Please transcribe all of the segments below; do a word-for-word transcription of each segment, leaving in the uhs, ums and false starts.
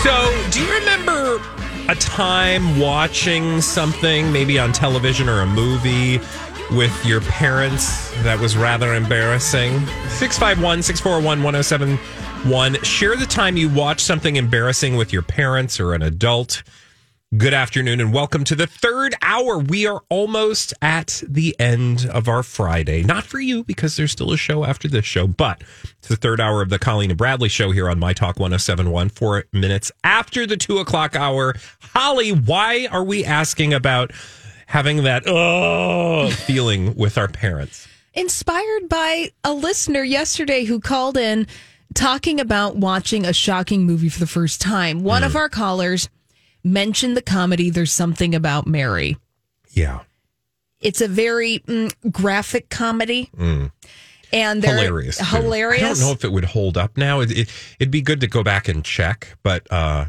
So, do you remember a time watching something, maybe on television or a movie, with your parents that was rather embarrassing? six five one, six four one, one oh seven one. Share the time you watched something embarrassing with your parents or an adult. Good afternoon and welcome to the third hour. We are almost at the end of our Friday. Not for you, because there's still a show after this show, but it's the third hour of the Colleen and Bradley show here on My Talk one oh seven one, four minutes after the two o'clock hour. Holly, why are we asking about having that oh feeling with our parents? Inspired by a listener yesterday who called in talking about watching a shocking movie for the first time. One mm. of our callers mentioned the comedy There's Something About Mary. Yeah. It's a very mm, graphic comedy. Mm. And they're hilarious. Too. Hilarious. I don't know if it would hold up now. It, it, it'd be good to go back and check, but uh,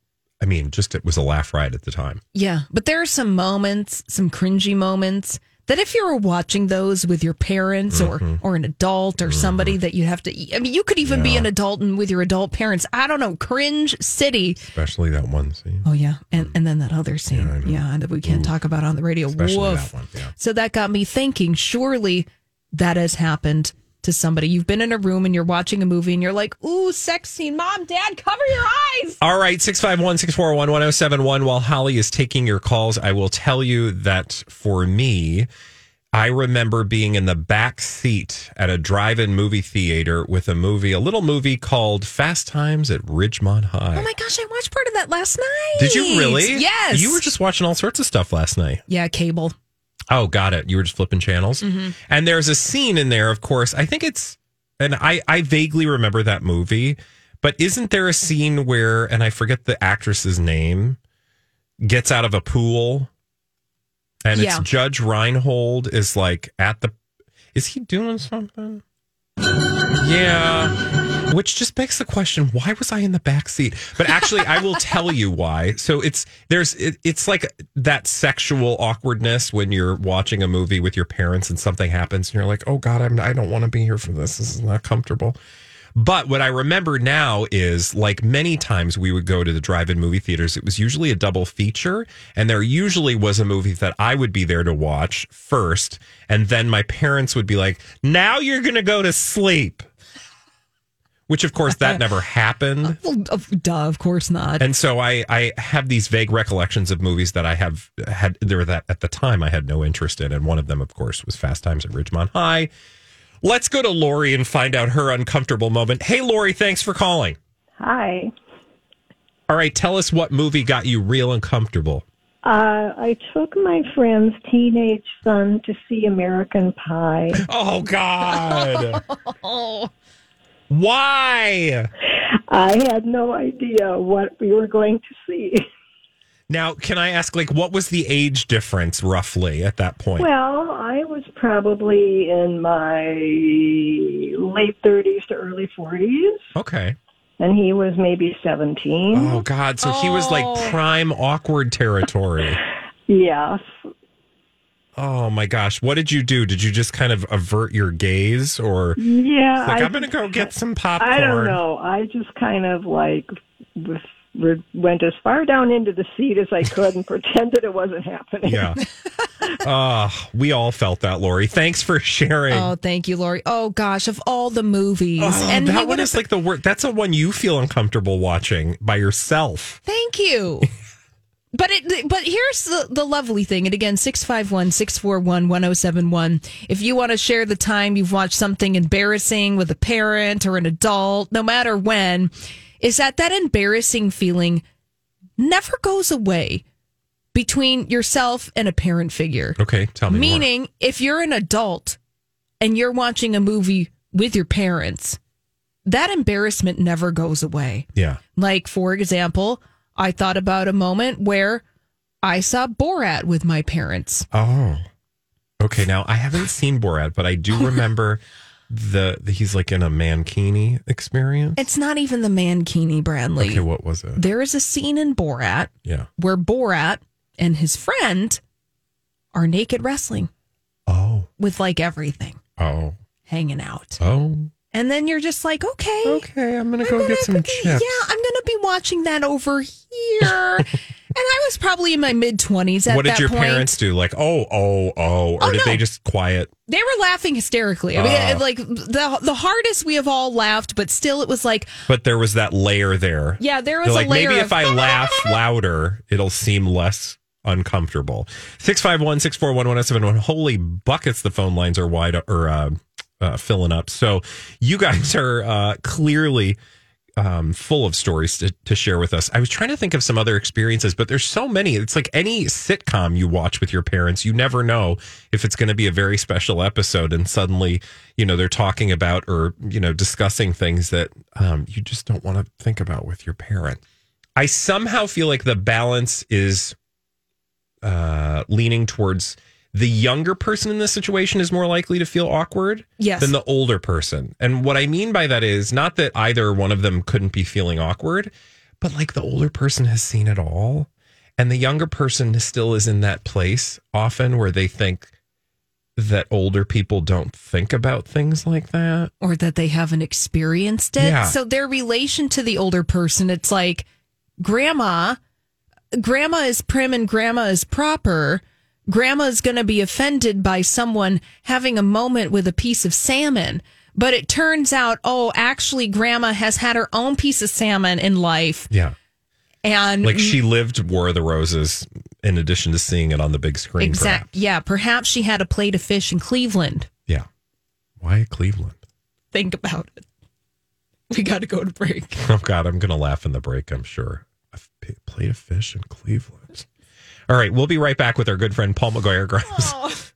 I mean, just it was a laugh riot at the time. Yeah, but there are some moments, some cringy moments, that if you were watching those with your parents mm-hmm. or, or an adult or mm-hmm. somebody that you have to, I mean, you could even yeah. be an adult and with your adult parents. I don't know, cringe city. Especially that one scene. Oh, yeah. And and then that other scene. Yeah, yeah that we can't Ooh. talk about on the radio. Especially Woof. that one, yeah. So that got me thinking, surely that has happened to somebody. You've been in a room and you're watching a movie and you're like, ooh, sex scene. Mom, Dad, cover your eyes. All right, six five one, six four one, one oh seven one. While Holly is taking your calls, I will tell you that for me, I remember being in the back seat at a drive-in movie theater with a movie, a little movie called Fast Times at Ridgemont High. Oh my gosh, I watched part of that last night. Did you really? Yes. You were just watching all sorts of stuff last night. Yeah, cable. Oh, got it. You were just flipping channels. Mm-hmm. And there's a scene in there, of course. I think it's, and I, I vaguely remember that movie, but isn't there a scene where, and I forget the actress's name, gets out of a pool and yeah. it's Judge Reinhold is like at the, is he doing something? Yeah. Which just begs the question, why was I in the back seat? But actually, I will tell you why. So it's there's it, it's like that sexual awkwardness when you're watching a movie with your parents and something happens and you're like, oh God, I'm, I don't want to be here for this. This is not comfortable. But what I remember now is, like many times we would go to the drive-in movie theaters, it was usually a double feature. And there usually was a movie that I would be there to watch first. And then my parents would be like, now you're going to go to sleep. Which, of course, that never happened. Well, duh, of course not. And so I, I have these vague recollections of movies that I have had there that at the time I had no interest in. And one of them, of course, was Fast Times at Ridgemont High. Let's go to Lori and find out her uncomfortable moment. Hey, Lori, thanks for calling. Hi. All right, tell us what movie got you real uncomfortable. Uh, I took my friend's teenage son to see American Pie. Oh, God. Why? I had no idea what we were going to see. Now, can I ask, like, what was the age difference roughly at that point? Well, I was probably in my late thirties to early forties. Okay. And he was maybe seventeen. Oh, God. So oh. he was like prime awkward territory. Yes. Oh, my gosh. What did you do? Did you just kind of avert your gaze? Or yeah, like, I, I'm going to go get some popcorn? I don't know. I just kind of like went as far down into the seat as I could and pretended it wasn't happening. Yeah. uh, we all felt that, Lori. Thanks for sharing. Oh, thank you, Lori. Oh, gosh, of all the movies. Oh, and that one is like the worst. That's the one you feel uncomfortable watching by yourself. Thank you. But it, but here's the, the lovely thing. And again, six five one, six four one, one oh seven one. If you want to share the time you've watched something embarrassing with a parent or an adult, no matter when, is that that embarrassing feeling never goes away between yourself and a parent figure. Okay, tell me Meaning, more. if you're an adult and you're watching a movie with your parents, that embarrassment never goes away. Yeah. Like, for example, I thought about a moment where I saw Borat with my parents. Oh, okay. Now, I haven't seen Borat, but I do remember the, the he's like in a mankini experience. It's not even the mankini, Bradley. Okay, what was it? There is a scene in Borat yeah. where Borat and his friend are naked wrestling. Oh. With like everything. Oh. Hanging out. Oh. And then you're just like, okay. Okay, I'm going to go gonna, get some chips. Yeah, I'm going to be watching that over here. And I was probably in my mid-twenties at that point. What did your point. parents do? Like, oh, oh, oh. Or Oh, did no. they just quiet? They were laughing hysterically. I mean, Oh. like, the the hardest we have all laughed, but still it was like, But there was that layer there. yeah, there was They're a like, layer maybe of, if I laugh louder, it'll seem less uncomfortable. six five one, six four one, one oh seven one. Holy buckets, the phone lines are wide or uh, uh, filling up. So you guys are uh, clearly um, full of stories to, to share with us. I was trying to think of some other experiences, but there's so many. It's like any sitcom you watch with your parents. You never know if it's going to be a very special episode, and suddenly, you know, they're talking about or, you know, discussing things that um, you just don't want to think about with your parent. I somehow feel like the balance is uh, leaning towards the younger person in this situation is more likely to feel awkward Yes. than the older person. And what I mean by that is not that either one of them couldn't be feeling awkward, but like the older person has seen it all. And the younger person still is in that place often where they think that older people don't think about things like that. or that they haven't experienced it. Yeah. So their relation to the older person, it's like, grandma, grandma is prim and grandma is proper. Grandma is going to be offended by someone having a moment with a piece of salmon. But it turns out, oh, actually, grandma has had her own piece of salmon in life. Yeah. And Like she lived War of the Roses in addition to seeing it on the big screen. exact, perhaps. yeah, perhaps she had a plate of fish in Cleveland. Yeah. Why Cleveland? Think about it. We got to go to break. Oh, God, I'm going to laugh in the break, I'm sure. A f- plate of fish in Cleveland. All right, we'll be right back with our good friend Paul McGuire Grimes.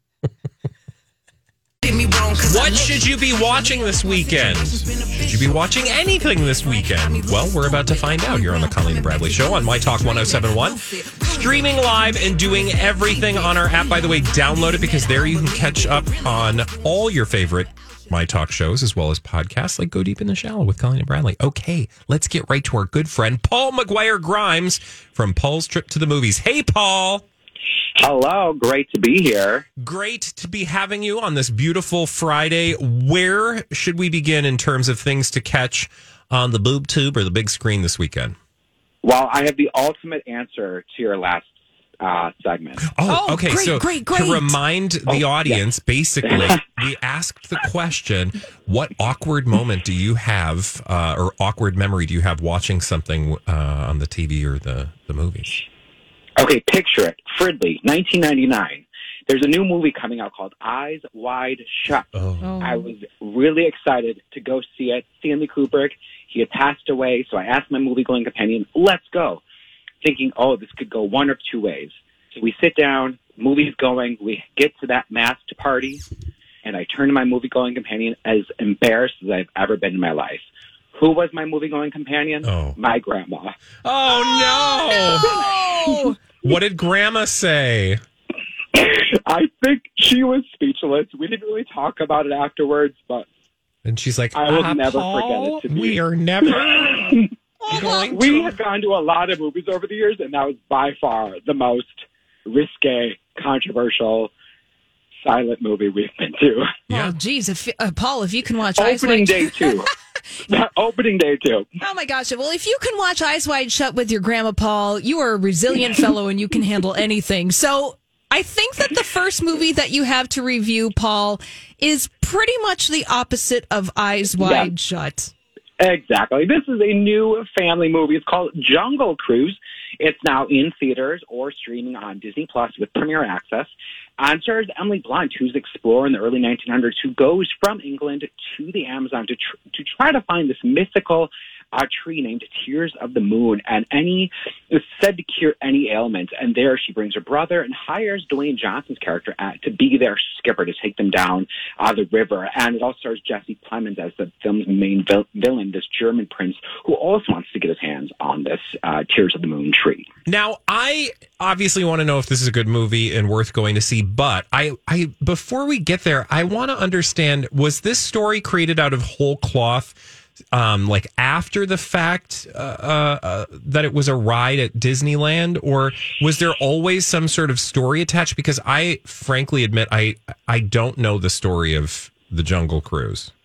What should you be watching this weekend? Should you be watching anything this weekend? Well, we're about to find out here on the Colleen and Bradley Show on My Talk one oh seven one. Streaming live and doing everything on our app. By the way, download it because there you can catch up on all your favorite My Talk shows as well as podcasts like Go Deep in the Shallow with Colleen and Bradley. Okay, let's get right to our good friend Paul McGuire Grimes from Paul's Trip to the Movies. Hey, Paul. Hello, great to be here. Great to be having you on this beautiful Friday. Where should we begin in terms of things to catch on the boob tube or the big screen this weekend? Well, I have the ultimate answer to your last uh, segment. Oh, Oh, okay. great, so great, great. to remind the Oh, audience, basically, we asked the question, what awkward moment do you have uh, or awkward memory do you have watching something uh, on the T V or the, the movies? Okay, picture it. Fridley, nineteen ninety-nine. There's a new movie coming out called Eyes Wide Shut. Oh. Oh. I was really excited to go see it. Stanley Kubrick, he had passed away, so I asked my movie-going companion, let's go, thinking, oh, this could go one of two ways. So we sit down, movie's going, we get to that masked party, and I turn to my movie-going companion as embarrassed as I've ever been in my life. Who was my movie-going companion? Oh. My grandma. Oh, no. Oh, What did Grandma say? I think she was speechless. We didn't really talk about it afterwards, but And she's like, I will "Ah, never Paul, forget it to we be." are never going we to. have gone to a lot of movies over the years, and that was by far the most risque, controversial, silent movie we've been to. Yeah. oh, geez, if, uh, Paul, if you can watch Eyes Opening Wide day, too. Opening day, too. Oh my gosh. Well, if you can watch Eyes Wide Shut with your grandma, Paul, you are a resilient fellow and you can handle anything. So I think that the first movie that you have to review, Paul, is pretty much the opposite of Eyes Wide Yeah. Shut. Exactly. This is a new family movie. It's called Jungle Cruise. It's now in theaters or streaming on Disney Plus with Premier Access. And stars Emily Blunt, who's an explorer in the early nineteen hundreds who goes from England to the Amazon to tr- to try to find this mythical uh, tree named Tears of the Moon, and any is said to cure any ailment. And there she brings her brother and hires Dwayne Johnson's character at, to be their skipper to take them down uh, the river. And it also stars Jesse Plemons as the film's main vil- villain, this German prince who also wants to get his hands on this uh, Tears of the Moon tree. Now, I obviously want to know if this is a good movie and worth going to see, but I, I before we get there, I want to understand, was this story created out of whole cloth, um, like after the fact uh, uh, uh, that it was a ride at Disneyland, or was there always some sort of story attached? Because I frankly admit I I don't know the story of the Jungle Cruise.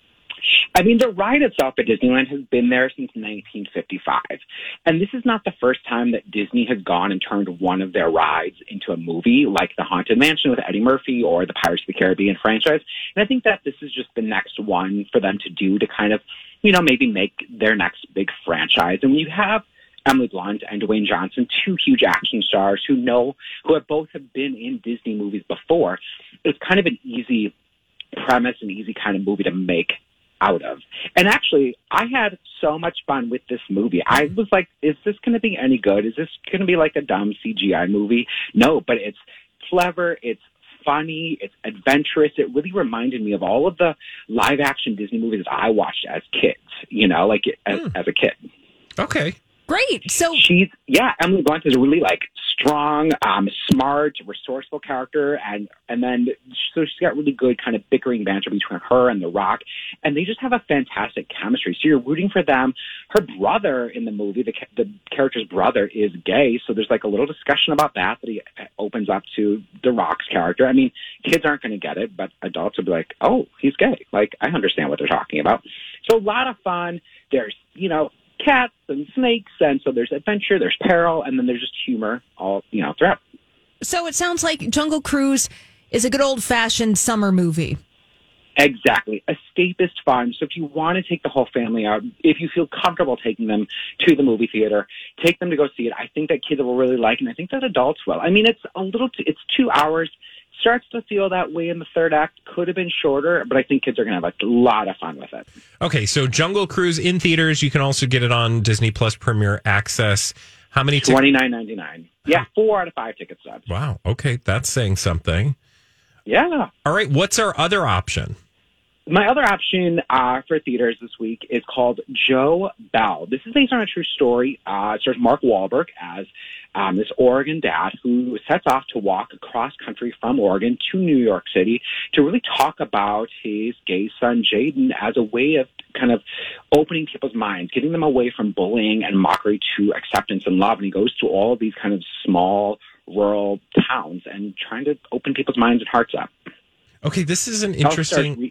I mean, the ride itself at Disneyland has been there since nineteen fifty-five. And this is not the first time that Disney has gone and turned one of their rides into a movie, like the Haunted Mansion with Eddie Murphy or the Pirates of the Caribbean franchise. And I think that this is just the next one for them to do to kind of, you know, maybe make their next big franchise. And when you have Emily Blunt and Dwayne Johnson, two huge action stars who know, who have both have been in Disney movies before, it's kind of an easy premise, an easy kind of movie to make out of. And actually, I had so much fun with this movie. I was like, is this going to be any good? Is this going to be like a dumb C G I movie? No, but it's clever. It's funny. It's adventurous. It really reminded me of all of the live action Disney movies that I watched as kids, you know, like as, mm. as a kid. Okay. Great. So she's, yeah, Emily Blunt is a really like strong, um, smart, resourceful character. And, and then, so she's got really good kind of bickering banter between her and The Rock. And they just have a fantastic chemistry. So you're rooting for them. Her brother in the movie, the, the character's brother is gay. So there's like a little discussion about that, that he opens up to The Rock's character. I mean, kids aren't going to get it, but adults will be like, oh, he's gay. Like, I understand what they're talking about. So a lot of fun. There's, you know, cats and snakes, and so there's adventure, there's peril, and then there's just humor all, you know, throughout. So it sounds like Jungle Cruise is a good old-fashioned summer movie. Exactly. Escapist fun. So if you want to take the whole family out, if you feel comfortable taking them to the movie theater, take them to go see it. I think that kids will really like it, and I think that adults will. I mean, it's a little, t- it's two hours. Starts to feel that way in the third act. Could have been shorter, but I think kids are going to have a lot of fun with it. Okay, so Jungle Cruise in theaters. You can also get it on Disney Plus Premier Access. How many? T- twenty-nine ninety-nine. Yeah, four out of five ticket stubs. Wow. Okay, that's saying something. Yeah. All right. What's our other option? My other option uh, for theaters this week is called Joe Bell. This is based on a true story. Uh, it stars Mark Wahlberg as um, this Oregon dad who sets off to walk across country from Oregon to New York City to really talk about his gay son, Jaden, as a way of kind of opening people's minds, getting them away from bullying and mockery to acceptance and love. And he goes to all of these kind of small rural towns and trying to open people's minds and hearts up. Okay, this is an interesting...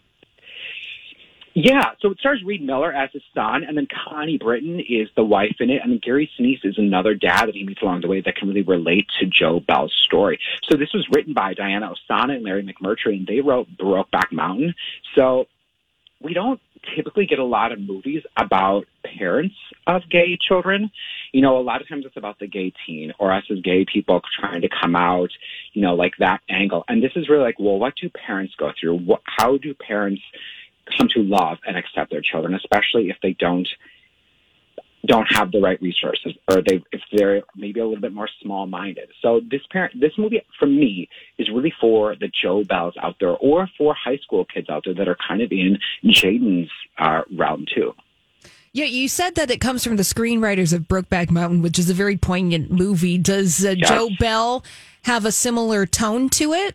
Yeah, so it stars Reed Miller as his son, and then Connie Britton is the wife in it, and then Gary Sinise is another dad that he meets along the way that can really relate to Joe Bell's story. So this was written by Diana Ossana and Larry McMurtry, and they wrote Brokeback Mountain. So we don't typically get a lot of movies about parents of gay children. You know, a lot of times it's about the gay teen or us as gay people trying to come out, you know, like that angle. And this is really like, well, what do parents go through? What, how do parents come to love and accept their children, especially if they don't don't have the right resources, or they if they're maybe a little bit more small-minded. So this parent, this movie for me is really for the Joe Bells out there, or for high school kids out there that are kind of in Jaden's uh, realm too. Yeah, you said that it comes from the screenwriters of Brokeback Mountain, which is a very poignant movie. Does uh, yes. Joe Bell have a similar tone to it?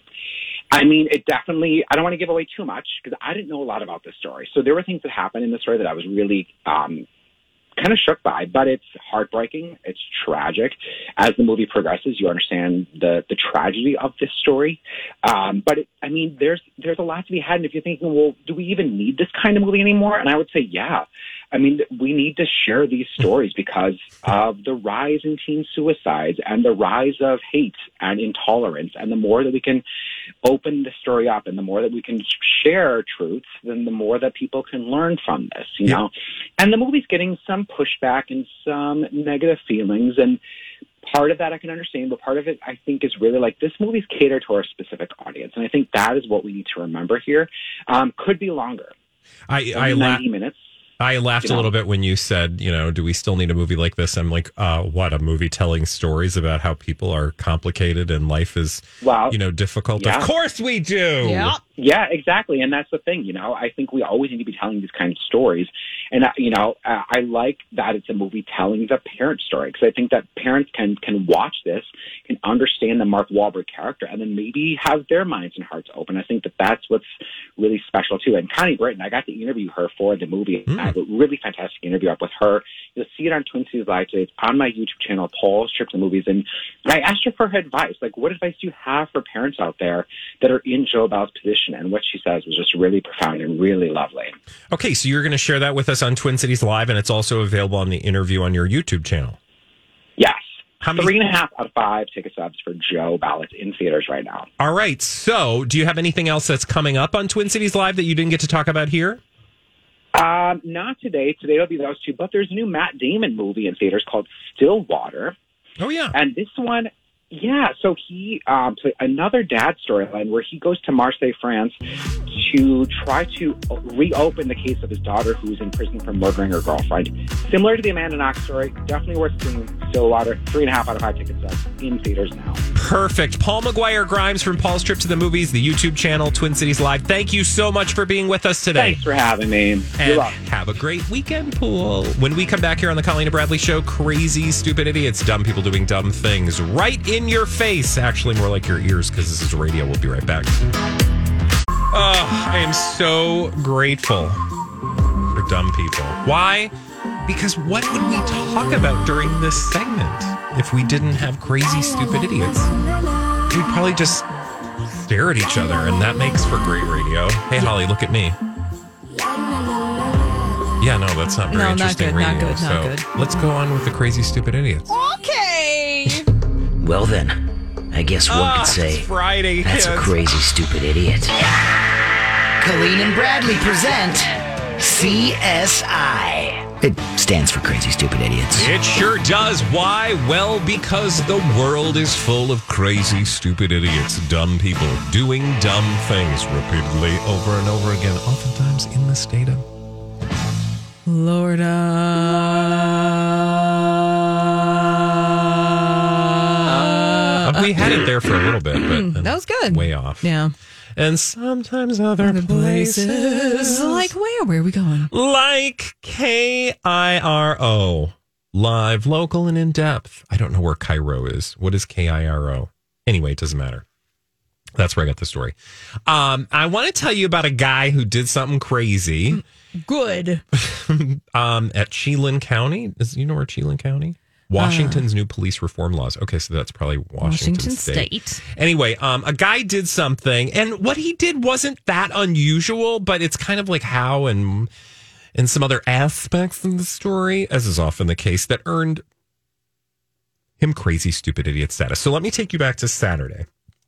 I mean, it definitely, I don't want to give away too much because I didn't know a lot about this story. So there were things that happened in the story that I was really um, kind of shook by, but it's heartbreaking. It's tragic. As the movie progresses, you understand the, the tragedy of this story. Um, but it, I mean, there's, there's a lot to be had. And if you're thinking, well, do we even need this kind of movie anymore? And I would say, yeah. I mean, we need to share these stories because of the rise in teen suicides and the rise of hate and intolerance. And the more that we can open the story up and the more that we can share truths, then the more that people can learn from this, you yeah. know. And the movie's getting some pushback and some negative feelings. And part of that I can understand, but part of it I think is really like this movie's catered to our specific audience. And I think that is what we need to remember here. Um, could be longer. I, I ninety la- minutes. I laughed you know? a little bit when you said, you know, do we still need a movie like this? I'm like, uh, what, a movie telling stories about how people are complicated and life is, well, you know, difficult? Yeah. Of course we do. Yeah. Yeah, exactly. And that's the thing, you know, I think we always need to be telling these kinds of stories. And, uh, you know, uh, I like that it's a movie telling the parent story because I think that parents can, can watch this, can understand the Mark Wahlberg character, and then maybe have their minds and hearts open. I think that that's what's really special, too. And Connie Britton, I got to interview her for the movie. Mm. I had a really fantastic interview up with her. You'll see it on Twin Cities Live today. It's on my YouTube channel, Paul's Trips and Movies. And I asked her for her advice. Like, what advice do you have for parents out there that are in Joe Bell's position? conversation, and what she says was just really profound and really lovely. Okay, so you're going to share that with us on Twin Cities Live, and it's also available on the interview on your YouTube channel. Yes. How many? Three and a half out of five ticket subs for Joe Ballot in theaters right now. All right. So do you have anything else that's coming up on Twin Cities Live that you didn't get to talk about here? Um, not today. Today will be those two, but there's a new Matt Damon movie in theaters called Stillwater. Oh, yeah. And this one, yeah, so he um, played another dad storyline where he goes to Marseille, France to try to reopen the case of his daughter who's in prison for murdering her girlfriend. Similar to the Amanda Knox story, definitely worth seeing. Stillwater, three and a half out of five ticket subs in theaters now. Perfect. Paul McGuire Grimes from Paul's Trip to the Movies, the YouTube channel, Twin Cities Live. Thank you so much for being with us today. Thanks for having me. And You're welcome. have a great weekend, Pool. When we come back here on the Colleen and Bradley Show, crazy, stupid idiots, dumb people doing dumb things right in your face. Actually, more like your ears, because this is radio. We'll be right back. Oh, I am so grateful for dumb people. Why? Because what would we talk about during this segment if we didn't have crazy, stupid idiots? We'd probably just stare at each other, and that makes for great radio. Hey, Holly, look at me. Yeah, no, that's not very No, not interesting good, radio. not good, so not good. let's go on with the crazy, stupid idiots. Okay. Well then, I guess one Ah, could say it's Friday. that's a kids. crazy, stupid idiot. Colleen and Bradley present C S I. It stands for Crazy Stupid Idiots. It sure does. Why? Well, because the world is full of crazy, stupid idiots, dumb people doing dumb things repeatedly over and over again, oftentimes in the state of Florida. Uh, we had it there for a little bit, but That was good. way off. Yeah. And sometimes other Other places. places. Like where? Where are we going? Like K I R O. Live, local, and in depth. I don't know where Cairo is. What is K I R O? Anyway, it doesn't matter. That's where I got the story. Um, I want to tell you about a guy who did something crazy Good. um, at Chelan County. Is, you know where Chelan County? Washington's uh, new police reform laws. Okay, so that's probably Washington, Washington State. State. Anyway, um, a guy did something, and what he did wasn't that unusual, but it's kind of like how and and some other aspects in the story, as is often the case, that earned him crazy, stupid idiot status. So let me take you back to Saturday,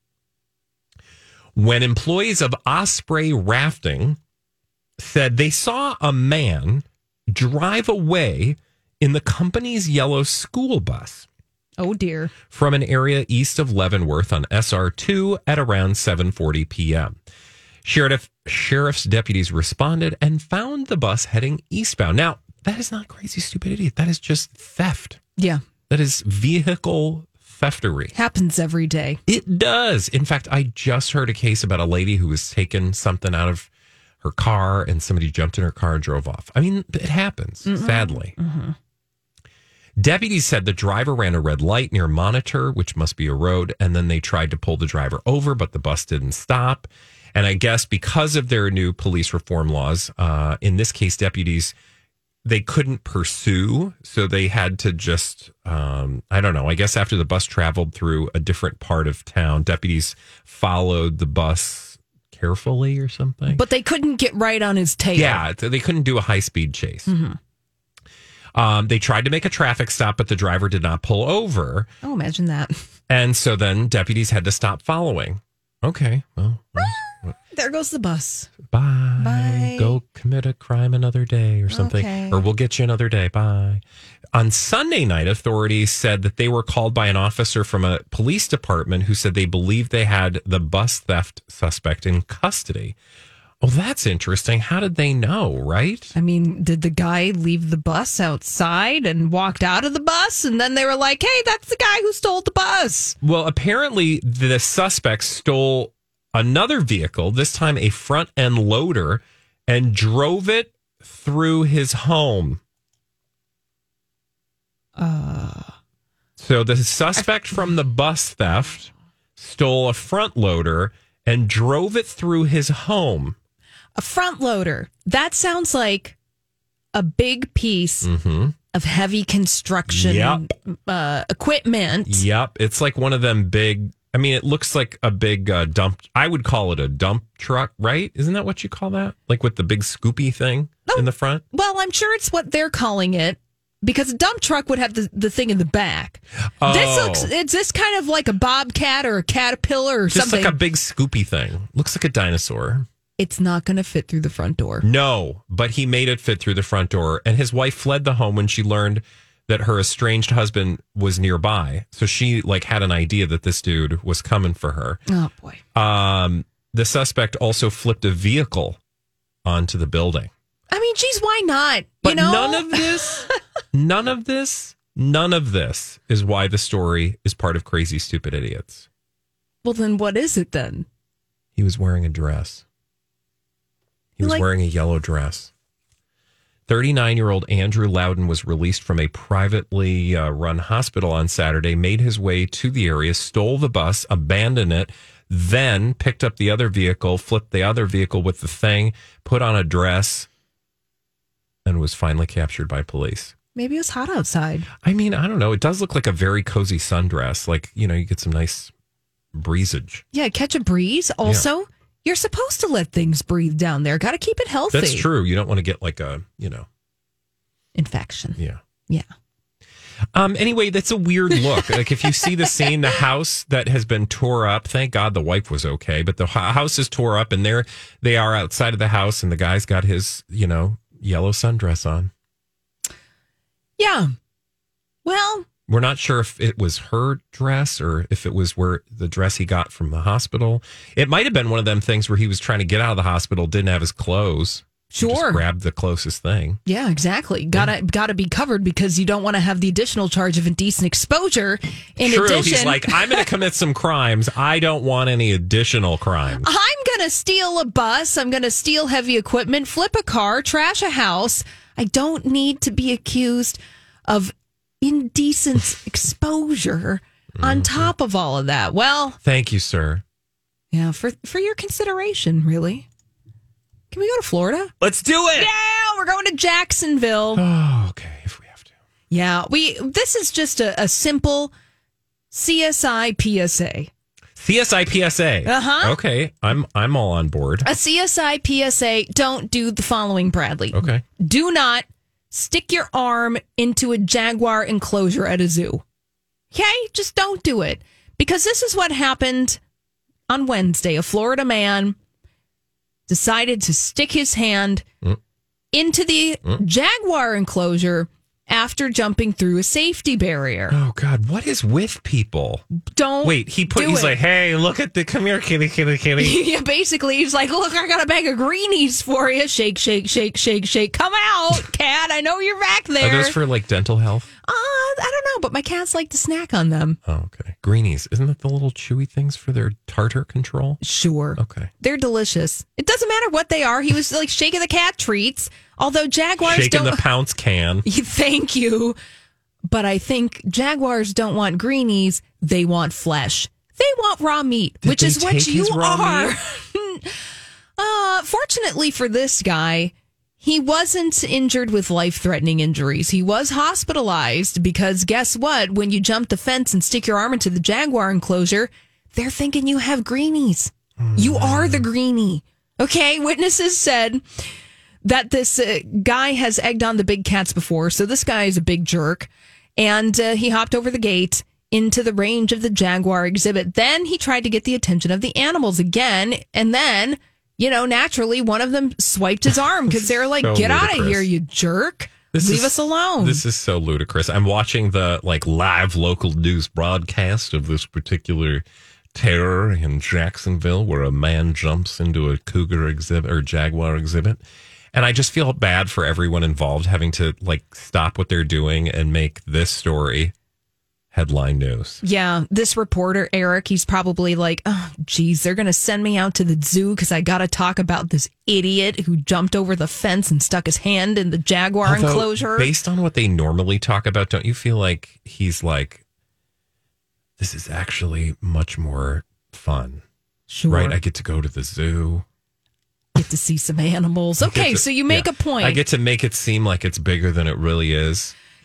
when employees of Osprey Rafting said they saw a man drive away in the company's yellow school bus Oh, dear. from an area east of Leavenworth on S R two at around seven forty p.m. Sheriff, sheriff's deputies responded and found the bus heading eastbound. Now, that is not crazy, stupid idiot. That is just theft. Yeah. That is vehicle theftery. Happens every day. It does. In fact, I just heard a case about a lady who was taking something out of her car and somebody jumped in her car and drove off. I mean, it happens, mm-hmm. sadly. Mm-hmm. Deputies said the driver ran a red light near Monitor, which must be a road, and then they tried to pull the driver over, but the bus didn't stop. And I guess because of their new police reform laws, uh, in this case, deputies, they couldn't pursue, so they had to just, um, I don't know, I guess after the bus traveled through a different part of town, deputies followed the bus carefully or something. But they couldn't get right on his tail. Yeah, they couldn't do a high-speed chase. Mm-hmm. Um, they tried to make a traffic stop, but the driver did not pull over. Oh, imagine that. And so then deputies had to stop following. Okay, well. There goes the bus. Bye. Bye. Go commit a crime another day or something. Okay. Or we'll get you another day. Bye. On Sunday night, authorities said that they were called by an officer from a police department who said they believed they had the bus theft suspect in custody. Oh, that's interesting. How did they know, right? I mean, did the guy leave the bus outside and walked out of the bus? And then they were like, hey, that's the guy who stole the bus. Well, apparently the suspect stole another vehicle, this time a front end loader, and drove it through his home. Uh, so the suspect from the bus theft stole a front loader and drove it through his home. A front loader. That sounds like a big piece Mm-hmm. of heavy construction Yep. uh, equipment. Yep. It's like one of them big I mean, it looks like a big uh, dump. I would call it a dump truck, right? Isn't that what you call that? Like with the big scoopy thing No. in the front? Well, I'm sure it's what they're calling it because a dump truck would have the, the thing in the back. Oh. This looks, it's this kind of like a bobcat or a caterpillar or Just something. like a big scoopy thing. Looks like a dinosaur. It's not going to fit through the front door. No, but he made it fit through the front door. And his wife fled the home when she learned that her estranged husband was nearby. So she like had an idea that this dude was coming for her. Oh, boy. Um, the suspect also flipped a vehicle onto the building. I mean, geez, why not? But you know? none of this, none of this, none of this is why the story is part of Crazy Stupid Idiots. Well, then what is it then? He was wearing a dress. He was Like- wearing a yellow dress. thirty-nine-year-old Andrew Loudon was released from a privately uh, run hospital on Saturday, made his way to the area, stole the bus, abandoned it, then picked up the other vehicle, flipped the other vehicle with the thing, put on a dress, and was finally captured by police. Maybe it was hot outside. I mean, I don't know. It does look like a very cozy sundress. Like, you know, you get some nice breezage. Yeah, catch a breeze. Also, you're supposed to let things breathe down there. Got to keep it healthy. That's true. You don't want to get like a, you know. Infection. Yeah. Yeah. Um. Anyway, that's a weird look. Like if you see the scene, the house that has been tore up. Thank God the wife was okay, but the house is tore up, and they're they are outside of the house, and the guy's got his, you know, yellow sundress on. Yeah. Well, we're not sure if it was her dress or if it was where the dress he got from the hospital. It might have been one of them things where he was trying to get out of the hospital, didn't have his clothes. Sure. Just grabbed the closest thing. Yeah, exactly. Gotta gotta be covered because you don't want to have the additional charge of indecent exposure. In True. addition, He's like, I'm going to commit some crimes. I don't want any additional crimes. I'm gonna steal a bus. I'm gonna steal heavy equipment, flip a car, trash a house. I don't need to be accused of indecent exposure on top of all of that. Well, thank you, sir. Yeah, for for your consideration, really. Can we go to Florida? Let's do it. Yeah, we're going to Jacksonville. Oh, okay, if we have to. Yeah, we. This is just a, a simple C S I P S A. C S I P S A. Uh-huh. Okay, I'm I'm all on board. A C S I P S A. Don't do the following, Bradley. Okay. Do not stick your arm into a jaguar enclosure at a zoo. Okay? Just don't do it. Because this is what happened on Wednesday. A Florida man decided to stick his hand mm. into the mm. jaguar enclosure after jumping through a safety barrier. Oh, God. What is with people? Don't Wait, he put, he's it. like, hey, look at the, come here, kitty, kitty, kitty. Yeah, basically, he's like, look, I got a bag of greenies for you. Shake, shake, shake, shake, shake. Come out, cat. I know you're back there. Are those for like dental health? Uh, I don't know, but my cats like to snack on them. Oh, okay. Greenies. Isn't that the little chewy things for their tartar control? Sure. Okay. They're delicious. It doesn't matter what they are. He was like shaking the cat treats. Although jaguars shaking don't... the pounce can. Thank you. But I think jaguars don't want greenies. They want flesh. They want raw meat, Did which is what you are. uh, fortunately for this guy, he wasn't injured with life-threatening injuries. He was hospitalized because guess what? When you jump the fence and stick your arm into the jaguar enclosure, they're thinking you have greenies. Mm. You are the greenie. Okay? Witnesses said that this uh, guy has egged on the big cats before, so this guy is a big jerk. And uh, he hopped over the gate into the range of the jaguar exhibit. Then he tried to get the attention of the animals again, and then... You know, naturally, one of them swiped his arm because they're like, so get ludicrous. out of here, you jerk. This Leave is, us alone. This is so ludicrous. I'm watching the like live local news broadcast of this particular terror in Jacksonville where a man jumps into a cougar exhibit or jaguar exhibit. And I just feel bad for everyone involved having to like stop what they're doing and make this story headline news. Yeah, this reporter, Eric, he's probably like, oh, geez, they're going to send me out to the zoo because I got to talk about this idiot who jumped over the fence and stuck his hand in the jaguar Although, enclosure. Based on what they normally talk about, don't you feel like he's like, this is actually much more fun? Sure. Right? I get to go to the zoo. Get to see some animals. Okay, to, so you make yeah, a point. I get to make it seem like it's bigger than it really is.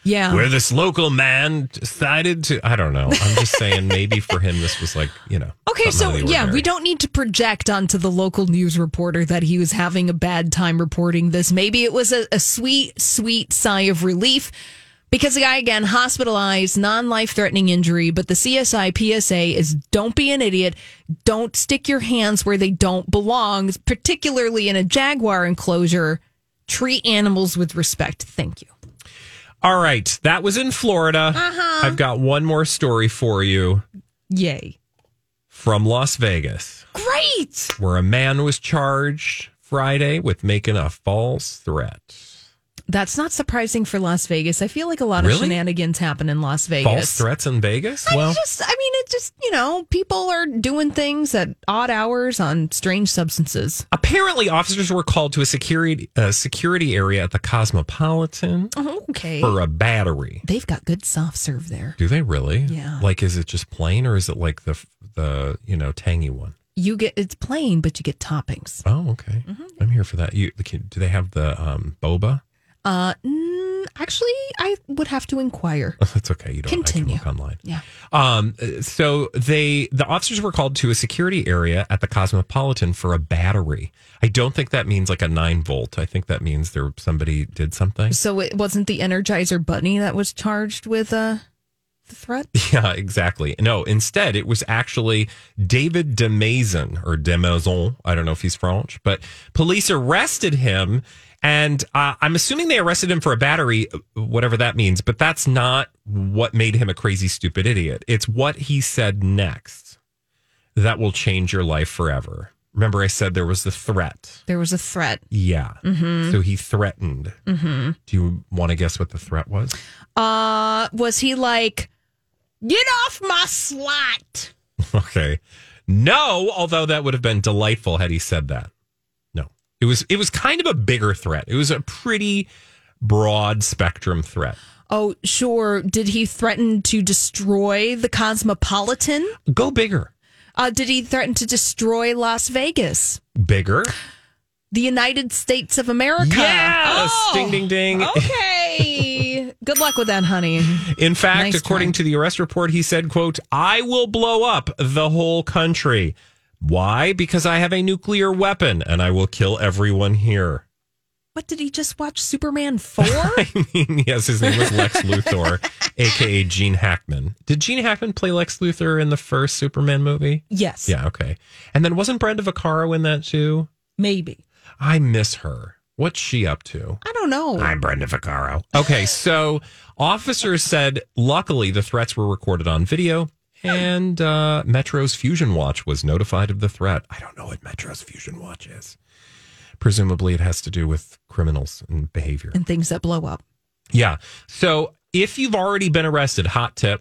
Yeah. Where this local man decided to, I don't know. I'm just saying maybe for him this was like, you know. Okay, so out of the yeah, ordinary. we don't need to project onto the local news reporter that he was having a bad time reporting this. Maybe it was a, a sweet, sweet sigh of relief because the guy, again, hospitalized, non-life-threatening injury, but the C S I P S A is don't be an idiot. Don't stick your hands where they don't belong, particularly in a jaguar enclosure. Treat animals with respect. Thank you. All right, that was in Florida. Uh-huh. I've got one more story for you Yay. from Las Vegas, Great. where a man was charged Friday with making a false threat. That's not surprising for Las Vegas. I feel like a lot of Really? shenanigans happen in Las Vegas. False threats in Vegas? I Well, just, I mean, it just, you know, people are doing things at odd hours on strange substances. apparently officers were called to a security uh, security area at the Cosmopolitan Oh, okay. for a battery. They've got good soft serve there. Do they really? Yeah. Like, is it just plain or is it like the, the you know, tangy one? You get, it's plain, but you get toppings. Oh, okay. Mm-hmm. I'm here for that. You Do they have the um, boba? Uh, mm, actually, I would have to inquire. That's okay. You don't. Continue. I can look online. Yeah. Um. So they, the officers were called to a security area at the Cosmopolitan for a battery. I don't think that means like a nine volt. I think that means there somebody did something. So it wasn't the Energizer Bunny that was charged with uh, the threat? Yeah, exactly. No, instead it was actually David Demaison or Demaison. I don't know if he's French, but police arrested him. And uh, I'm assuming they arrested him for a battery, whatever that means. But that's not what made him a crazy, stupid idiot. It's what he said next that will change your life forever. Remember, I said there was the threat. There was a threat. Yeah. Mm-hmm. So he threatened. Mm-hmm. Do you want to guess what the threat was? Uh, was he like, get off my slot? Okay. No, although that would have been delightful had he said that. No. It was it was kind of a bigger threat. It was a pretty broad spectrum threat. Oh, sure. Did he threaten to destroy the Cosmopolitan? Go bigger. Uh, did he threaten to destroy Las Vegas? Bigger. The United States of America. Yes. Oh, Ding, ding, ding. Okay. Good luck with that, honey. In fact, Nice according try. to the arrest report, he said, quote, I will blow up the whole country. Why? Because I have a nuclear weapon and I will kill everyone here. What, did he just watch Superman four? I mean, yes, his name was Lex Luthor, a k a. Gene Hackman. Did Gene Hackman play Lex Luthor in the first Superman movie? Yes. Yeah, okay. And then wasn't Brenda Vaccaro in that too? Maybe. I miss her. What's she up to? I don't know. I'm Brenda Vaccaro. Okay, so officers said luckily the threats were recorded on video and uh, Metro's Fusion Watch was notified of the threat. I don't know what Metro's Fusion Watch is. Presumably it has to do with criminals and behavior. And things that blow up. Yeah. So if you've already been arrested, hot tip,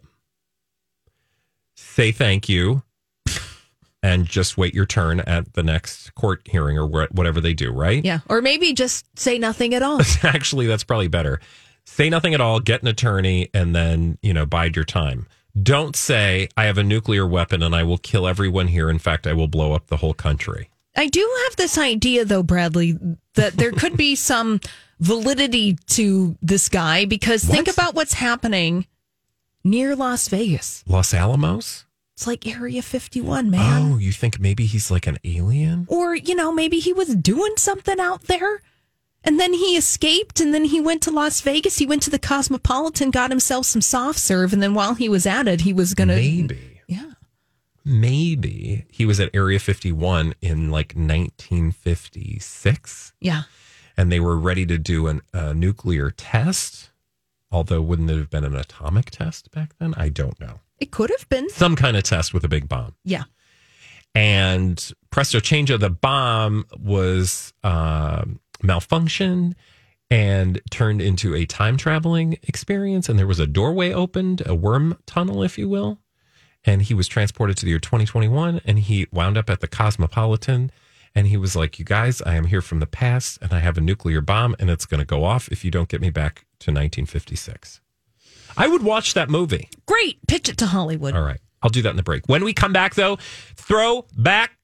say thank you and just wait your turn at the next court hearing or wh- whatever they do, right? Yeah. Or maybe just say nothing at all. Actually, that's probably better. Say nothing at all, get an attorney, and then, you know, bide your time. Don't say, I have a nuclear weapon and I will kill everyone here. In fact, I will blow up the whole country. I do have this idea, though, Bradley, that there could be some validity to this guy because What? think about what's happening near Las Vegas. Los Alamos? It's like Area fifty-one, man. Oh, you think maybe he's like an alien? Or, you know, maybe he was doing something out there and then he escaped and then he went to Las Vegas. He went to the Cosmopolitan, got himself some soft serve. And then while he was at it, he was going to. Maybe. Yeah. Maybe he was at Area fifty-one in like nineteen fifty-six. Yeah. And they were ready to do an, a nuclear test. Although, wouldn't it have been an atomic test back then? I don't know. It could have been. Some kind of test with a big bomb. Yeah. And presto change, the bomb was uh, malfunctioned and turned into a time traveling experience. And there was a doorway opened, a worm tunnel, if you will. And he was transported to the year twenty twenty-one and he wound up at the Cosmopolitan. And he was like, you guys, I am here from the past and I have a nuclear bomb and it's going to go off if you don't get me back to nineteen fifty-six. I would watch that movie. Great. Pitch it to Hollywood. All right. I'll do that in the break. When we come back, though, Throwback